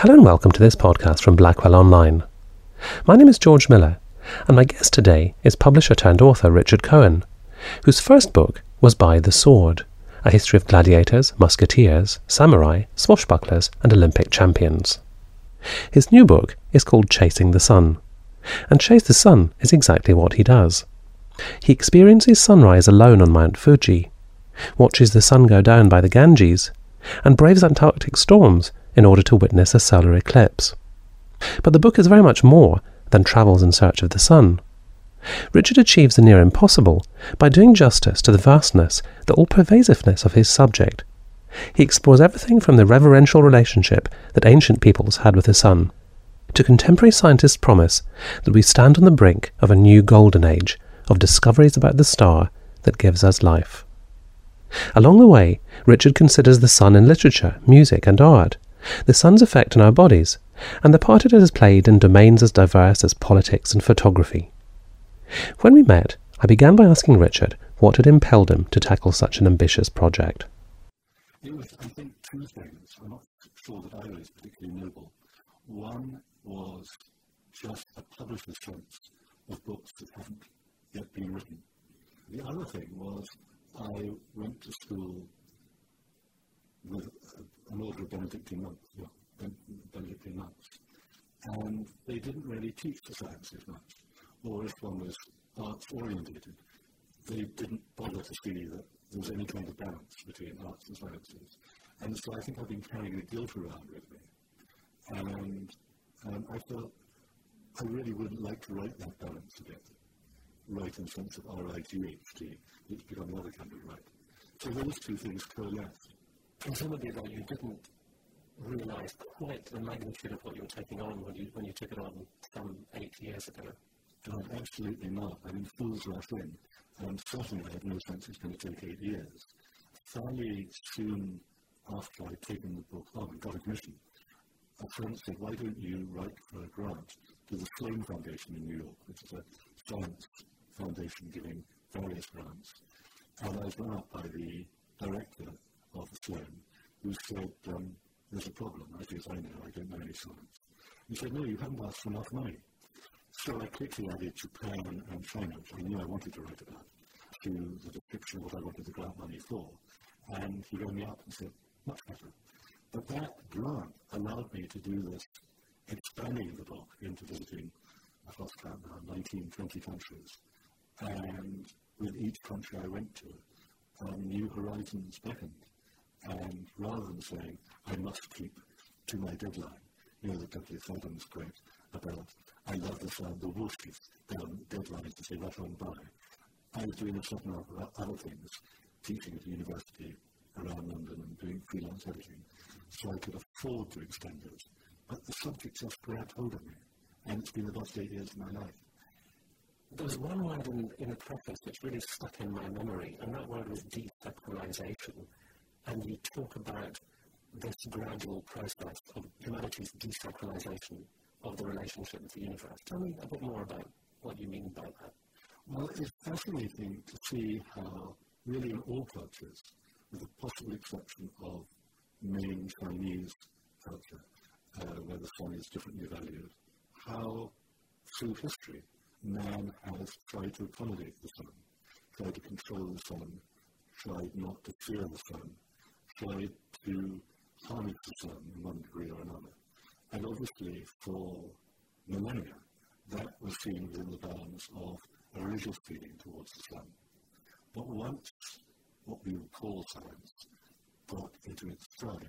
Hello and welcome to this podcast from Blackwell Online. My name is George Miller, and my guest today is publisher turned author Richard Cohen, whose first book was By the Sword, a history of gladiators, musketeers, samurai, swashbucklers, and Olympic champions. His new book is called Chasing the Sun, and Chase the Sun is exactly what he does. He experiences sunrise alone on Mount Fuji, watches the sun go down by the Ganges, and braves Antarctic storms in order to witness a solar eclipse. But the book is very much more than travels in search of the sun. Richard achieves the near impossible by doing justice to the vastness, the all-pervasiveness of his subject. He explores everything from the reverential relationship that ancient peoples had with the sun, to contemporary scientists' promise that we stand on the brink of a new golden age of discoveries about the star that gives us life. Along the way, Richard considers the sun in literature, music and art, the sun's effect on our bodies, and the part it has played in domains as diverse as politics and photography. When we met, I began by asking Richard what had impelled him to tackle such an ambitious project. It was, I think, two things. I'm not sure that either is particularly noble. One was just a publisher's sense of books that haven't yet been written. The other thing was I went to school with an order of Benedictine monks, and they didn't really teach the sciences much. Or if one was arts-orientated, they didn't bother to see that there was any kind of balance between arts and sciences. And so I think I've been carrying the guilt around with me. And I felt I really would like to write that balance again. Right in the sense of R-I-G-H-T. It's become the other kind of right. So those two things coalesced. Presumably, though, you didn't realise quite the magnitude of what you were taking on when you took it on some 8 years ago. God, absolutely not. I mean, fools rush in. And certainly I had no sense it's going to take 8 years. Fairly soon after I'd taken the book on and got a commission, a friend said, why don't you write for a grant to the Sloan Foundation in New York, which is a science foundation giving various grants. And I was run up by the director of the Sloan, who said, there's a problem. As I know, I don't know any science. He said, no, you haven't asked for enough money. So I quickly added Japan and China, which I knew I wanted to write about, to the description of what I wanted the grant money for. And he rang me up and said, much better. But that grant allowed me to do this expanding the book into visiting, I've lost count now, 19, 20 countries. And with each country I went to, new horizons beckoned. And rather than saying, I must keep to my deadline, you know, the Douglas Adams quote about, I love the sound the wolf gives down deadlines to say right on by. I was doing a certain number of other things, teaching at a university around London and doing freelance editing, so I could afford to extend it. But the subject just grabbed hold of me, and it's been the best 8 years of my life. There was one word in the preface which really stuck in my memory, and that word was desacralization. And you talk about this gradual process of humanity's desacralization of the relationship with the universe. Tell me a bit more about what you mean by that. Well, it's fascinating to see how, really in all cultures, with the possible exception of main Chinese culture, where the sun is differently valued, how, through history, man has tried to accommodate the sun, tried to control the sun, tried not to fear the sun, tried to harness the sun in one degree or another. And obviously, for millennia, that was seen within the bounds of a religious feeling towards the sun. But once what we would call science got into its stride,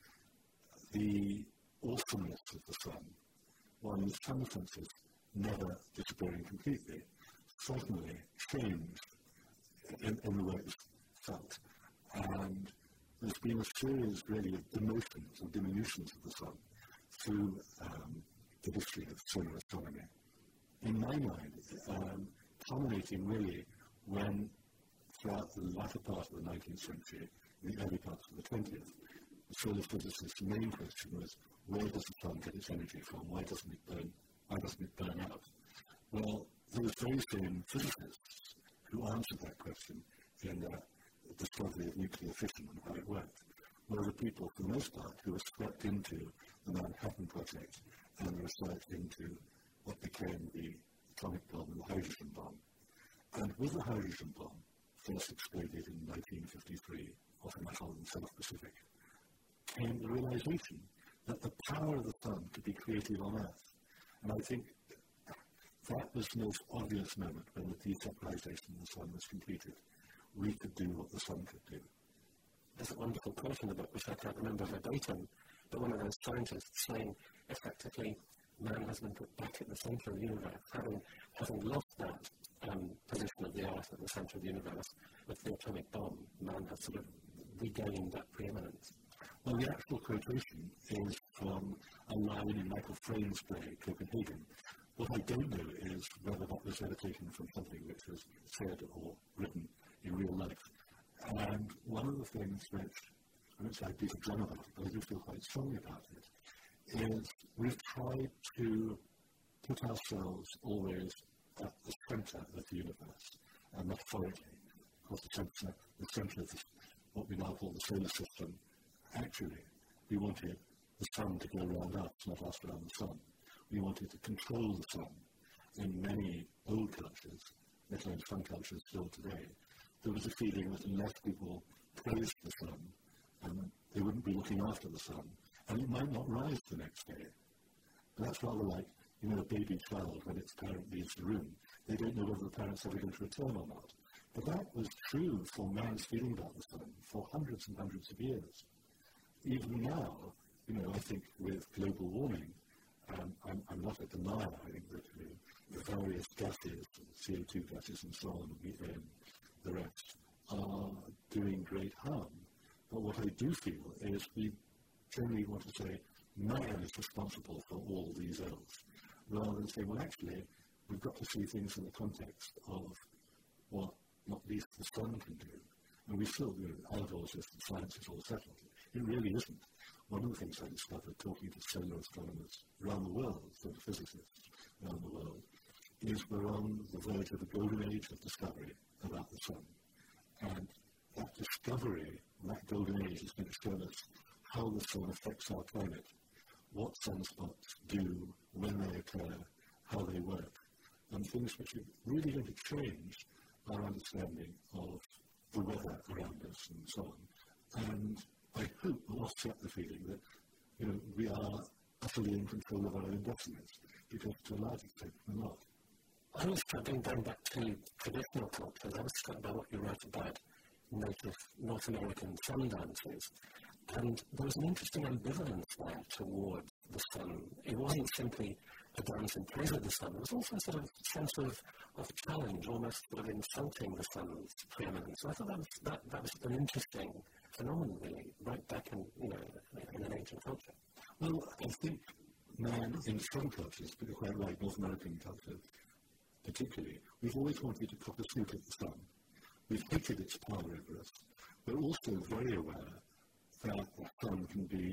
the awesomeness of the sun, while in some senses never disappearing completely, certainly changed in the way it was felt. And there's been a series, really, of demotions and diminutions of the sun through the history of solar astronomy. In my mind, culminating really when, throughout the latter part of the 19th century, the early parts of the 20th, the solar physicists' main question was, where does the sun get its energy from? Why doesn't it burn out? Well, those very same physicists who answered that question in the discovery of nuclear fission and how it worked were the people, for the most part, who were swept into the Manhattan Project and the research into what became the atomic bomb and the hydrogen bomb. And with the hydrogen bomb, first exploded in 1953 off an atoll in the South Pacific, came the realization that the power of the sun could be created on Earth. And I think that was the most obvious moment when the desepararization of the sun was completed. We could do what the sun could do. There's a wonderful quote in the book, which I can't remember verbatim, but one of those scientists saying, effectively, man has been put back at the center of the universe, having lost that position of the Earth at the center of the universe with the atomic bomb. Man has sort of regained that preeminence. Well, the actual quotation is from a line in Michael Frayn's play, Copenhagen. What I don't know is whether that was ever taken from something which was said or written in real life. And one of the things which, I won't say I'd be a drum about it, but I do feel quite strongly about it, is we've tried to put ourselves always at the centre of the universe, and metaphorically, of course, the centre of what we now call the solar system. Actually, we wanted the sun to go around us, not us around the sun. We wanted to control the sun. In many old cultures, let alone some cultures still today, there was a feeling that unless people praised the sun, they wouldn't be looking after the sun, and it might not rise the next day. But that's rather like, a baby child when its parent leaves the room. They don't know whether the parent's ever going to return or not. But that was true for man's feeling about the sun for hundreds and hundreds of years. Even now, I think with global warming, I'm not a denier. I think that the various gases, CO2 gases and so on, methane, the rest, are doing great harm. But what I do feel is we generally want to say man is responsible for all these ills, rather than say, well, actually, we've got to see things in the context of what not least the sun can do. And we still, Aldo's that science is all settled. It really isn't. One of the things I discovered talking to solar astronomers around the world, solar physicists around the world, is we're on the verge of a golden age of discovery about the sun. And that discovery, that golden age, is going to show us how the sun affects our climate, what sunspots do, when they occur, how they work, and things which are really going to change our understanding of the weather around us and so on. And I hope will offset the feeling that, we are utterly in control of our own destinies, because to a large extent we're not. I was going back to traditional cultures. I was struck by what you wrote about native North American sun dances. And there was an interesting ambivalence there towards the sun. It wasn't simply a dance in praise of the sun. There was also a sort of sense of challenge, almost sort of insulting the sun's preeminence. So I thought that was an interesting phenomenon, really, right back in an ancient culture. Well, I think man in some cultures, but you're quite right, North American culture particularly, we've always wanted to cop a suit of the sun. We've hated its power over us. We're also very aware that the sun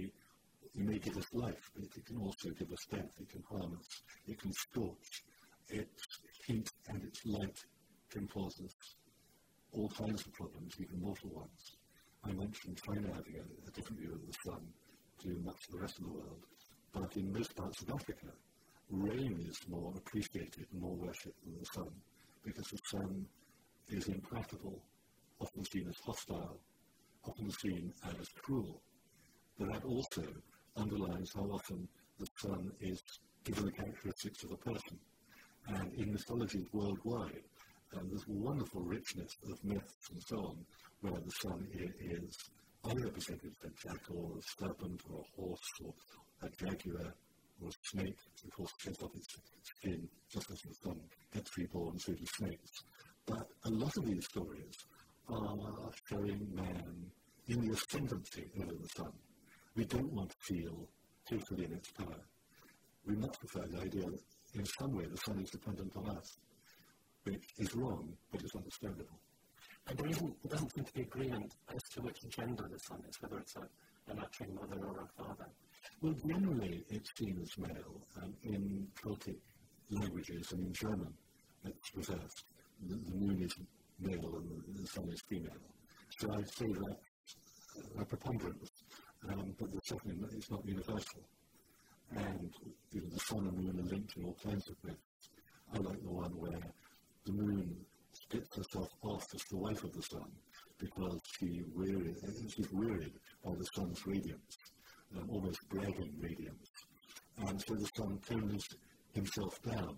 it may give us life, but it can also give us death. It can harm us. It can scorch. Its heat and its light can cause us all kinds of problems, even mortal ones. I mentioned China having a different view of the sun to much of the rest of the world, but in most parts of Africa, rain is more appreciated and more worshipped than the sun, because the sun is implacable, often seen as hostile, often seen as cruel. But that also underlines how often the sun is given the characteristics of a person. And in mythologies worldwide, there's a wonderful richness of myths and so on, where the sun is either presented as a jackal, or a serpent, or a horse, or a jaguar, or a snake, which of course sheds off its skin, just as the sun gets reborn, so do snakes. But a lot of these stories are showing man in the ascendancy over the sun. We don't want to feel totally in its power. We much prefer the idea that in some way the sun is dependent on us, which is wrong, but it's understandable. And there doesn't seem to be agreement as to which gender the sun is, whether it's a nurturing mother or a father. Well, generally it's seen as male. In Celtic languages and in German, it's reversed. The moon is male and the sun is female. So I'd say that's a preponderance, but certainly it's not universal. and the sun and moon are linked in all kinds of ways. I like the one where the moon splits herself off as the wife of the sun because she's wearied by the sun's radiance, almost bragging radiance. And so the sun tones himself down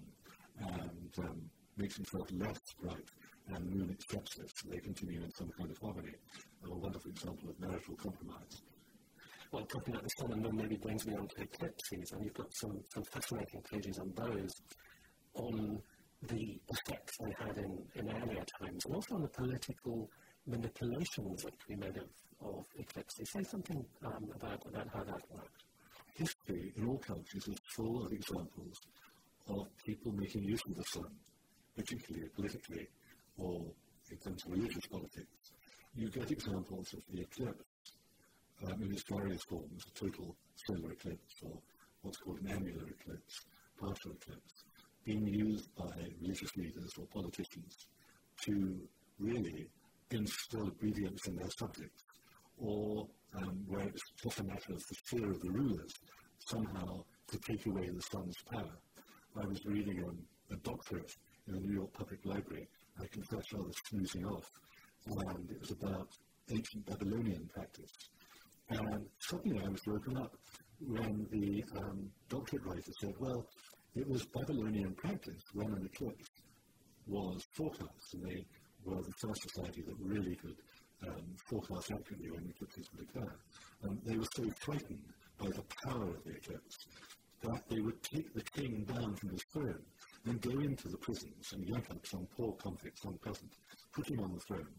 and makes himself less bright, and the moon accepts this. So they continue in some kind of harmony. A wonderful example of marital compromise. Well, talking about the sun and moon maybe brings me on to eclipses, and you've got some fascinating pages on those, on the effects they had in earlier times, and also on the political manipulations that can be made of eclipses. Say something about how that worked. History in all countries is full of examples of people making use of the sun, particularly politically or in terms of religious politics. You get examples of the eclipse in its various forms, a total solar eclipse or what's called an annular eclipse, partial eclipse, being used by religious leaders or politicians to really instill obedience in their subjects, or where it's just a matter of the fear of the rulers somehow to take away the sun's power. I was reading a doctorate in the New York Public Library, I confess rather snoozing off, and it was about ancient Babylonian practice. And suddenly I was woken up when the doctorate writer said, well, it was Babylonian practice when an eclipse was forecast, and they were the first society that really could forecast accurately when eclipses would occur. They were so frightened by the power of the eclipse that they would take the king down from his throne and go into the prisons and yank up some poor convict, some peasant, put him on the throne,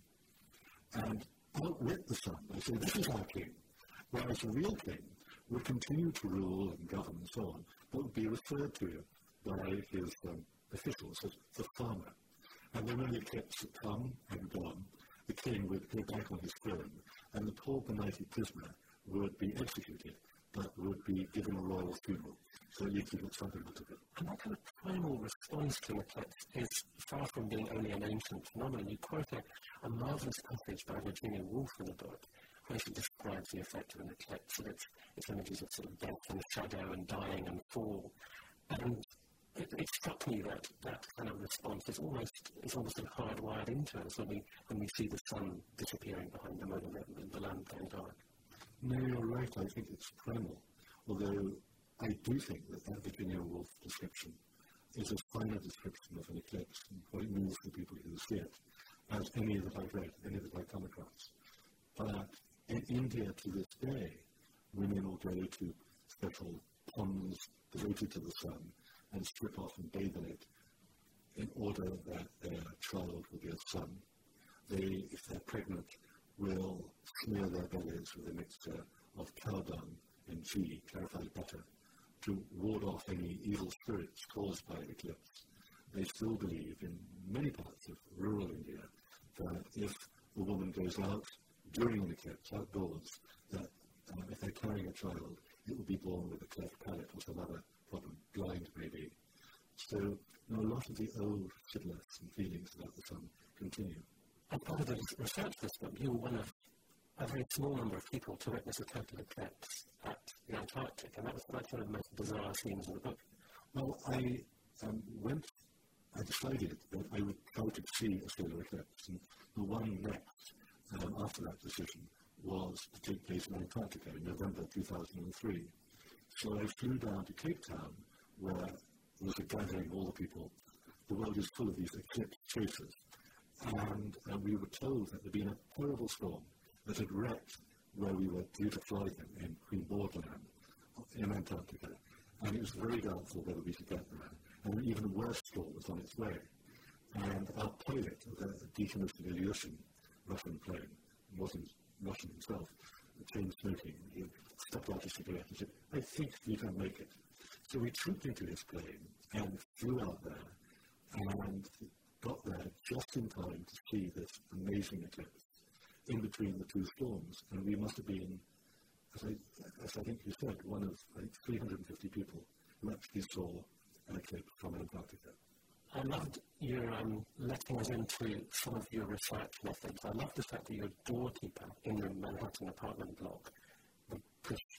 and outwit the sun. They say, this is our king. Whereas the real king would continue to rule and govern and so on, but would be referred to by his officials as the farmer. And then when the eclipse had come and gone, the king would go back on his throne, and the poor benighted prisoner would be executed, but would be given a royal funeral. So at least he got something out of it. And that kind of primal response to an eclipse is far from being only an ancient phenomenon. You quote a marvellous passage by Virginia Woolf in the book, where she describes the effect of an eclipse, and its images of sort of death and shadow and dying and fall. And it struck me that kind of response is almost hardwired into us when we see the sun disappearing behind the moon and the land going dark. No, you're right. I think it's primal. Although I do think that Virginia Woolf description is a finer description of an eclipse and what it means for people who see it as any that I've read, any that I've come across. But in India to this day, women will go to special ponds devoted to the sun and strip off and bathe in it in order that their child will be a son. They, if they're pregnant, will smear their bellies with a mixture of cow dung and ghee, clarified butter, to ward off any evil spirits caused by an eclipse. They still believe in many parts of rural India that if a woman goes out during an eclipse, outdoors, that if they're carrying a child, it will be born with a cleft palate or some other problem, blind maybe. So a lot of the old shibboleths and feelings about the sun continue. And part of the research for this book, you were one of a very small number of people to witness a total eclipse at the Antarctic, and that was one of the most bizarre scenes in the book. Well, I decided that I would try to see a solar eclipse, and the one next after that decision was to take place in Antarctica in November 2003. So I flew down to Cape Town, where there was a gathering of all the people. The world is full of these eclipse chasers. And we were told that there had been a terrible storm that had wrecked where we were due to fly in Queen Maud Land in Antarctica. And it was very doubtful whether we could get there. And an even worse storm was on its way. And our pilot, the decommissioned Ilyushin Russian plane, wasn't Russian himself, chain smoking. He stepped out a cigarette and said, I think we can make it. So we trooped into his plane and flew out there and got there just in time to see this amazing eclipse in between the two storms. And we must have been, as I think you said, one of 350 people who actually saw an eclipse from Antarctica. I loved your letting us into some of your research methods. I loved the fact that your doorkeeper in the Manhattan apartment block would push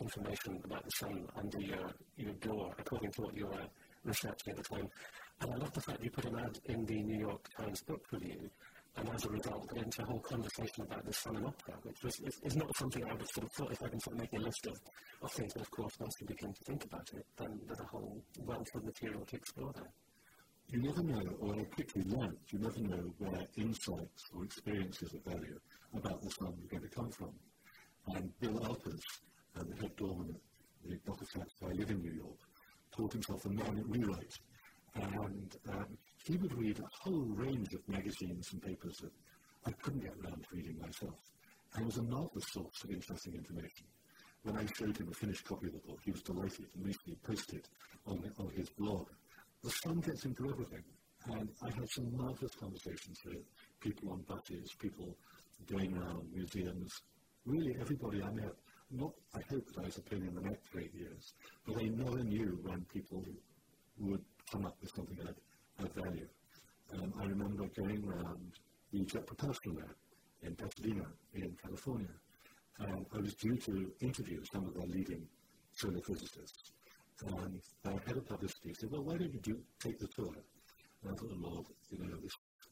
information about the sun under your door, according to what you were researching at the time. And I love the fact you put an ad in the New York Times book review, and as a result, got into a whole conversation about the sun and opera, which is not something I would have sort of thought if I can sort of make a list of things. But of course, once you begin to think about it, then there's a whole wealth of material to explore there. You never know, or I quickly learned, you never know where insights or experiences of value about the sun are going to come from. And Bill Alpers, the head doorman at the Dr. Sachs where I live in New York, called himself a man at rewrite. And he would read a whole range of magazines and papers that I couldn't get around to reading myself. And it was a marvelous source of interesting information. When I showed him a finished copy of the book, he was delighted and recently posted on his blog. The sun gets into everything. And I had some marvelous conversations with people on buses, people going around museums, really everybody I met. Not, I hope that I was a pain in the neck for 8 years, but I never knew when people would come up with something of value. I remember going around the Jet Propulsion Lab in Pasadena, in California, and I was due to interview some of their leading solar physicists. And their head of publicity said, well, why don't you take the tour? And I thought, oh, Lord, this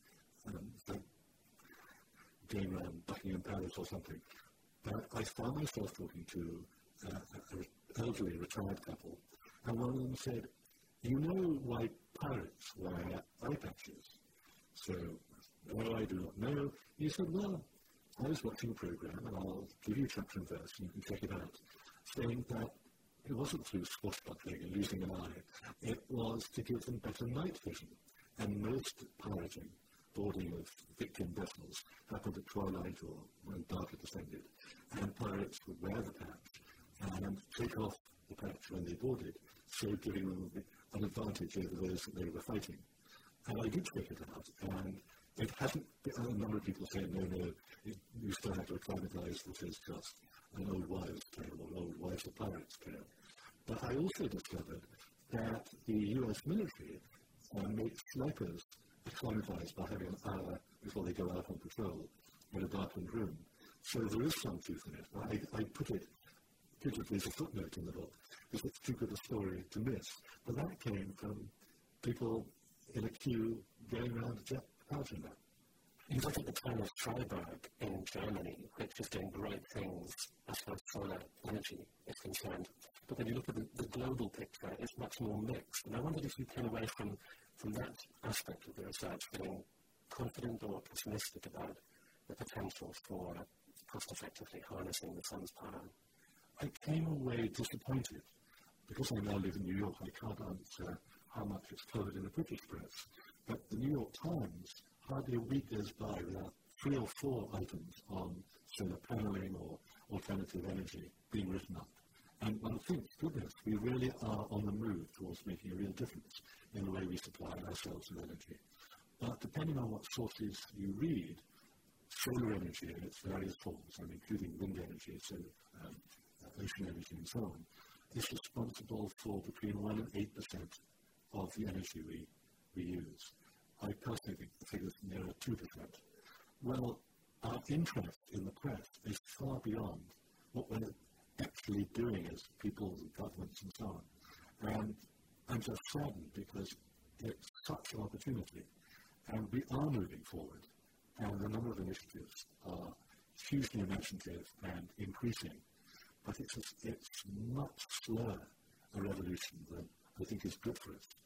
like going around Buckingham Palace or something. But I found myself talking to an elderly retired couple, and one of them said, you know why pirates wear eye patches? So, no, I do not know. He said, well, I was watching a program, and I'll give you chapter and verse, and you can check it out, saying that it wasn't through swashbuckling and losing an eye. It was to give them better night vision. And most pirating, boarding of victim vessels, happened at twilight or when dark had descended. And pirates would wear the patch and take off the patch when they boarded, so giving them an advantage over those that they were fighting. And I did check it out, and it hasn't, a number of people say, no, you still have to acclimatise, this is just an old wives' tale or old wives of pirates' tale. But I also discovered that the US military makes snipers acclimatise by having an hour before they go out on patrol in a darkened room. So there is some truth in it. I put it as a footnote in the book, because it's too good a story to miss. But that came from people in a queue going around the Jet Propulsion Lab. You look at the town of Freiburg in Germany, which is doing great things as far as solar energy is concerned. But when you look at the global picture, it's much more mixed. And I wondered if you came away from that aspect of the research feeling confident or pessimistic about the potential for cost-effectively harnessing the sun's power. I came away disappointed. Because I now live in New York, I can't answer how much it's covered in the British press. But the New York Times, hardly a week goes by without 3 or 4 items on solar paneling or alternative energy being written up. And one thinks, goodness, we really are on the move towards making a real difference in the way we supply ourselves with energy. But depending on what sources you read, solar energy in its various forms, including wind energy, so ocean energy and so on, is responsible for between 1 and 8% of the energy we use. I personally think the figure is nearer 2%. Well, our interest in the press is far beyond what we're actually doing as people and governments and so on. And I'm just saddened because it's such an opportunity. And we are moving forward. And the number of initiatives are hugely imaginative and increasing. But it's much slower a revolution than I think is good for us.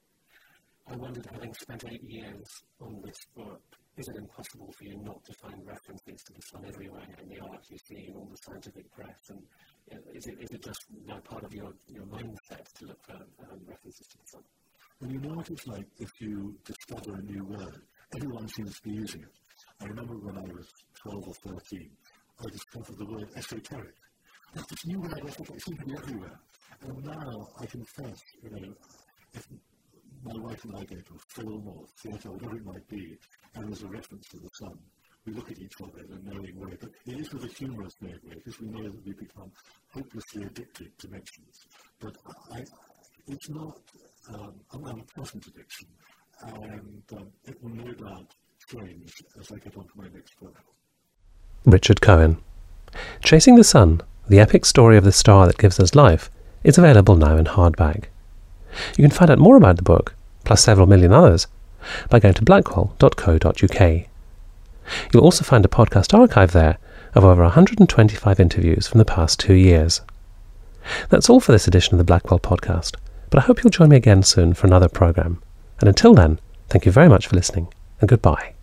I wondered, having spent 8 years on this book, is it impossible for you not to find references to the sun everywhere in the art you see, in all the scientific press? And is it just now part of your mindset to look for references to the sun? Well, you know what it's like if you discover a new word. Everyone seems to be using it. I remember when I was 12 or 13, I discovered the word esoteric. That's this new word, it seems to be everywhere. And now I confess, if my wife and I go to a film or theatre, whatever it might be, and there's a reference to the sun, we look at each other in a knowing way. But it is with a humorous knowing way, because we know that we become hopelessly addicted to mentions. But it's not an unpleasant addiction, and it will no doubt change as I get on to my next book. Richard Cohen. Chasing the Sun, The Epic Story of the Star That Gives Us Life, is available now in hardback. You can find out more about the book, plus several million others, by going to blackwell.co.uk. You'll also find a podcast archive there of over 125 interviews from the past 2 years. That's all for this edition of the Blackwell Podcast, but I hope you'll join me again soon for another programme. And until then, thank you very much for listening, and goodbye.